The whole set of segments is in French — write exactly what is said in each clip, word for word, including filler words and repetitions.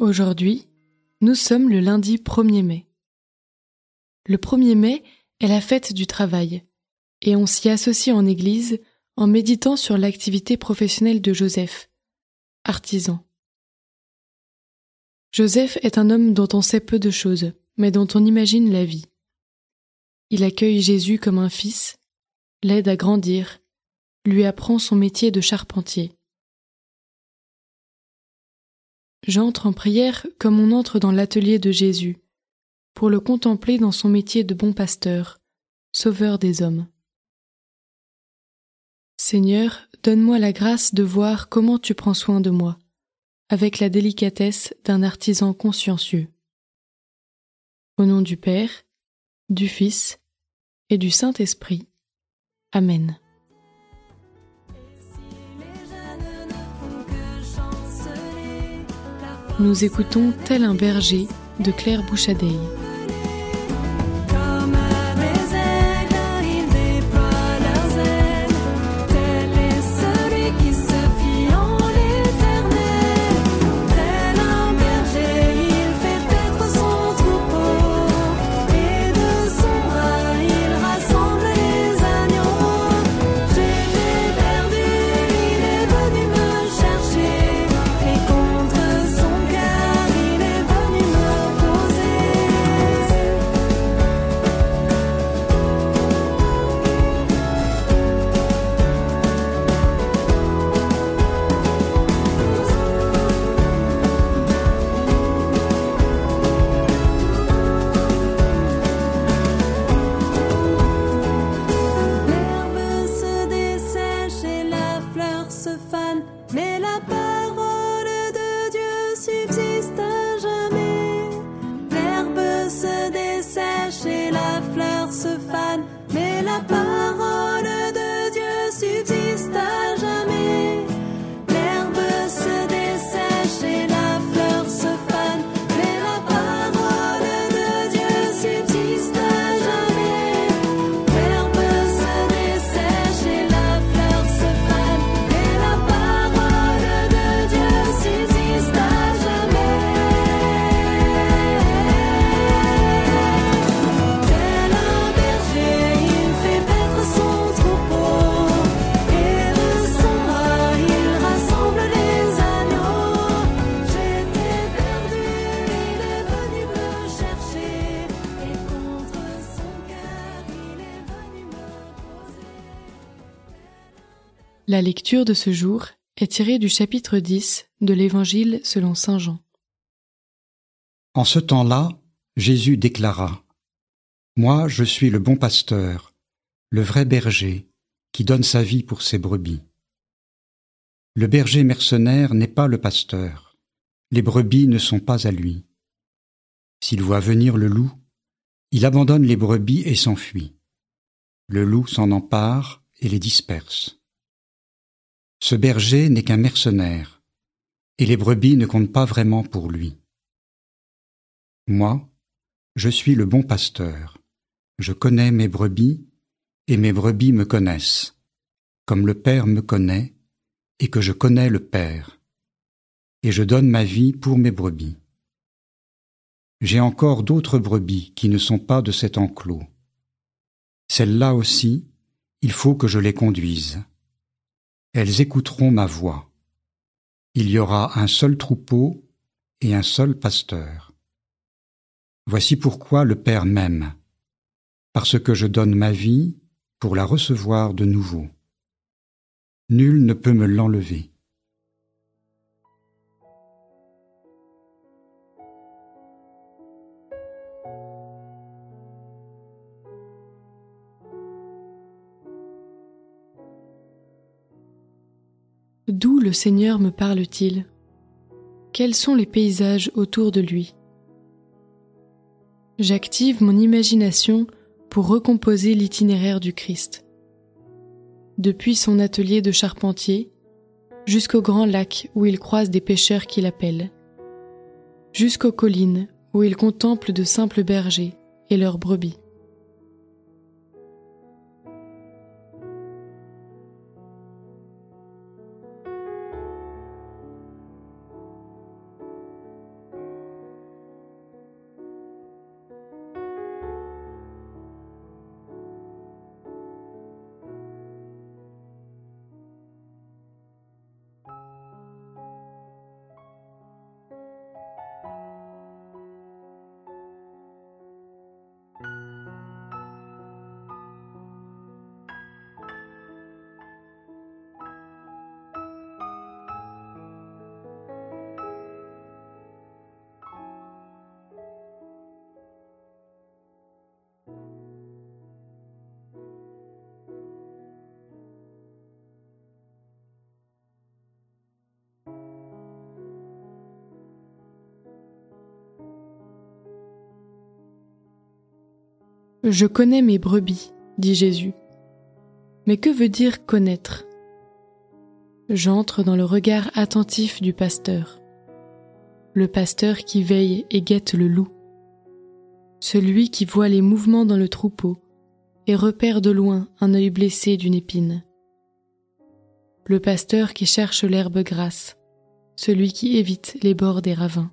Aujourd'hui, nous sommes le lundi premier mai. Le premier mai est la fête du travail, et on s'y associe en église en méditant sur l'activité professionnelle de Joseph, artisan. Joseph est un homme dont on sait peu de choses, mais dont on imagine la vie. Il accueille Jésus comme un fils, l'aide à grandir, lui apprend son métier de charpentier. J'entre en prière comme on entre dans l'atelier de Jésus, pour le contempler dans son métier de bon pasteur, sauveur des hommes. Seigneur, donne-moi la grâce de voir comment tu prends soin de moi, avec la délicatesse d'un artisan consciencieux. Au nom du Père, du Fils et du Saint-Esprit. Amen. Nous écoutons Tel un berger de Claire Bouchadeille. Mais la parole de Dieu subsiste à jamais. L'herbe se dessèche et la fleur se fane, mais la parole de Dieu subsiste à jamais. L'herbe se dessèche et la fleur se fane, mais la parole de Dieu subsiste à jamais. L'herbe se dessèche et la fleur se fane, mais la parole de Dieu subsiste à jamais. Tel un berger, il fait paître son troupeau, et de son bras il rassemble les agneaux. J'étais perdu, il est venu me chercher, et contre son cœur il est venu me poser. La lecture de ce jour est tirée du chapitre dix de l'Évangile selon saint Jean. En ce temps-là, Jésus déclara : « Moi, je suis le bon pasteur, le vrai berger, qui donne sa vie pour ses brebis. Le berger mercenaire n'est pas le pasteur, les brebis ne sont pas à lui. S'il voit venir le loup, il abandonne les brebis et s'enfuit. Le loup s'en empare et les disperse. Ce berger n'est qu'un mercenaire, et les brebis ne comptent pas vraiment pour lui. Moi, je suis le bon pasteur, je connais mes brebis, et mes brebis me connaissent, comme le Père me connaît, et que je connais le Père, et je donne ma vie pour mes brebis. J'ai encore d'autres brebis qui ne sont pas de cet enclos. Celles-là aussi, il faut que je les conduise. Elles écouteront ma voix. Il y aura un seul troupeau et un seul pasteur. Voici pourquoi le Père m'aime, parce que je donne ma vie pour la recevoir de nouveau. Nul ne peut me l'enlever. D'où le Seigneur me parle-t-il ? Quels sont les paysages autour de lui ? J'active mon imagination pour recomposer l'itinéraire du Christ. Depuis son atelier de charpentier, jusqu'au grand lac où il croise des pêcheurs qui l'appellent, jusqu'aux collines où il contemple de simples bergers et leurs brebis. Je connais mes brebis, dit Jésus. Mais que veut dire connaître ? J'entre dans le regard attentif du pasteur. Le pasteur qui veille et guette le loup. Celui qui voit les mouvements dans le troupeau et repère de loin un œil blessé d'une épine. Le pasteur qui cherche l'herbe grasse, celui qui évite les bords des ravins.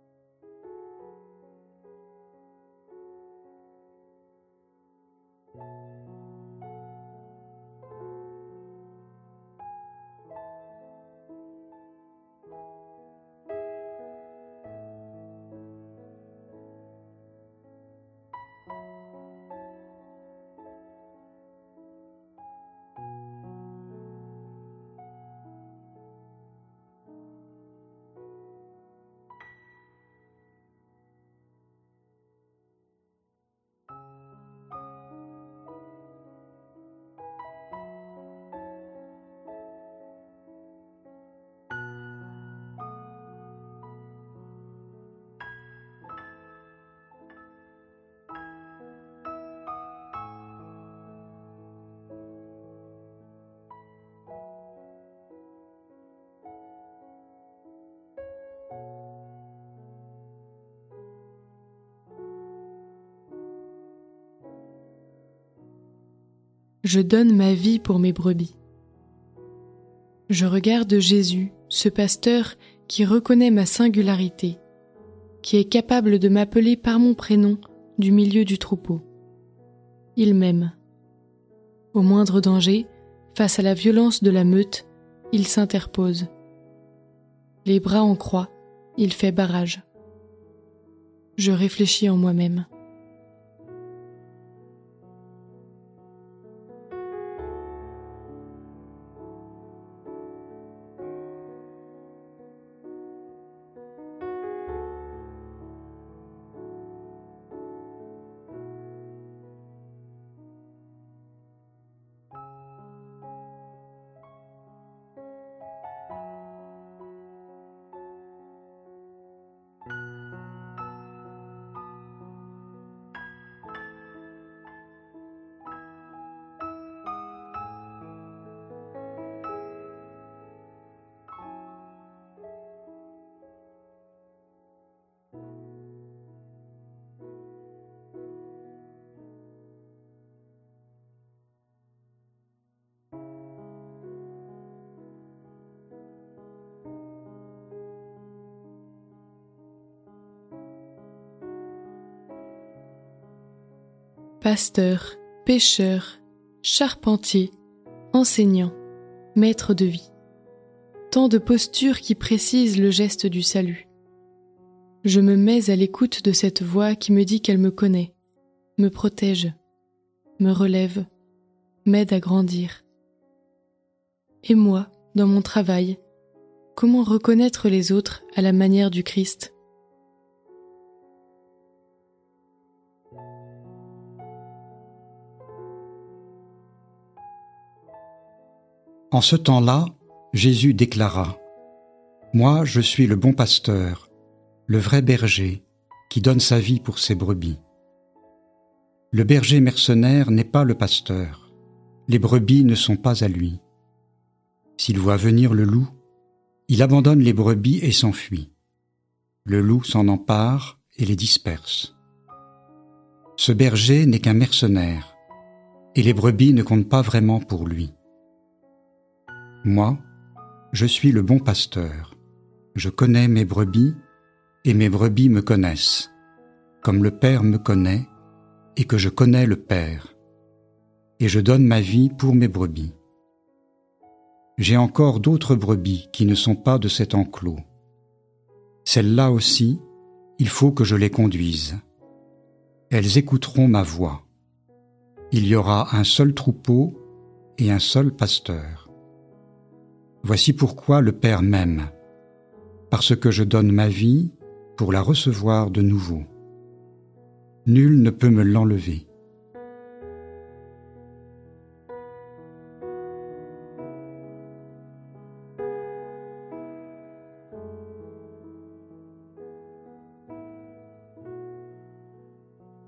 Je donne ma vie pour mes brebis. Je regarde Jésus, ce pasteur qui reconnaît ma singularité, qui est capable de m'appeler par mon prénom du milieu du troupeau. Il m'aime. Au moindre danger, face à la violence de la meute, il s'interpose. Les bras en croix, il fait barrage. Je réfléchis en moi-même. Pasteur, pêcheur, charpentier, enseignant, maître de vie. Tant de postures qui précisent le geste du salut. Je me mets à l'écoute de cette voix qui me dit qu'elle me connaît, me protège, me relève, m'aide à grandir. Et moi, dans mon travail, comment reconnaître les autres à la manière du Christ ? En ce temps-là, Jésus déclara : « Moi, je suis le bon pasteur, le vrai berger, qui donne sa vie pour ses brebis. Le berger mercenaire n'est pas le pasteur, les brebis ne sont pas à lui. S'il voit venir le loup, il abandonne les brebis et s'enfuit. Le loup s'en empare et les disperse. Ce berger n'est qu'un mercenaire, et les brebis ne comptent pas vraiment pour lui. Moi, je suis le bon pasteur. Je connais mes brebis, et mes brebis me connaissent, comme le Père me connaît, et que je connais le Père. Et je donne ma vie pour mes brebis. J'ai encore d'autres brebis qui ne sont pas de cet enclos. Celles-là aussi, il faut que je les conduise. Elles écouteront ma voix. Il y aura un seul troupeau et un seul pasteur. Voici pourquoi le Père m'aime, parce que je donne ma vie pour la recevoir de nouveau. Nul ne peut me l'enlever.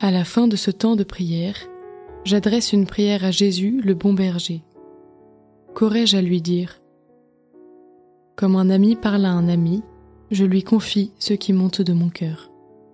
À la fin de ce temps de prière, j'adresse une prière à Jésus, le bon berger. Qu'aurais-je à lui dire ? Comme un ami parle à un ami, je lui confie ce qui monte de mon cœur.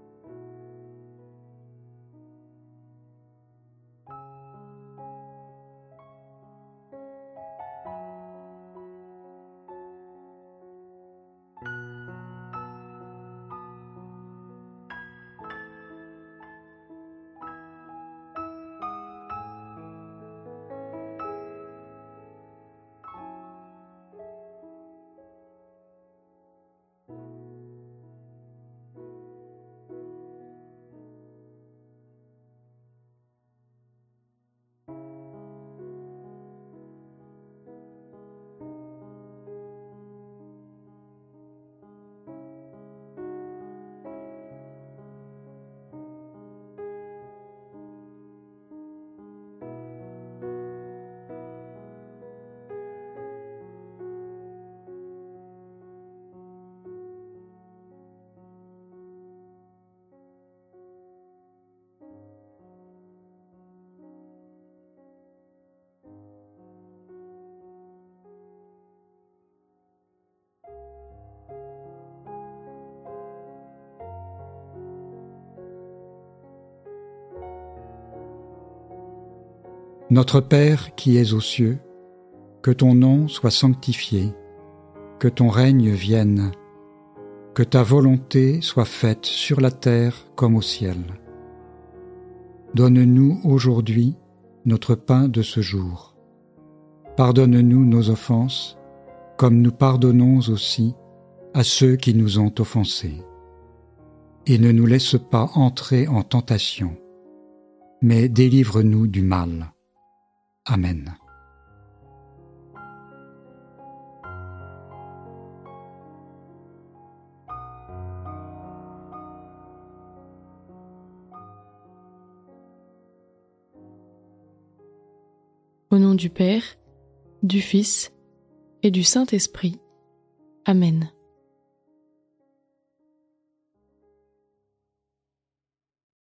Notre Père qui es aux cieux, que ton nom soit sanctifié, que ton règne vienne, que ta volonté soit faite sur la terre comme au ciel. Donne-nous aujourd'hui notre pain de ce jour. Pardonne-nous nos offenses, comme nous pardonnons aussi à ceux qui nous ont offensés. Et ne nous laisse pas entrer en tentation, mais délivre-nous du mal. Amen. Au nom du Père, du Fils et du Saint-Esprit. Amen.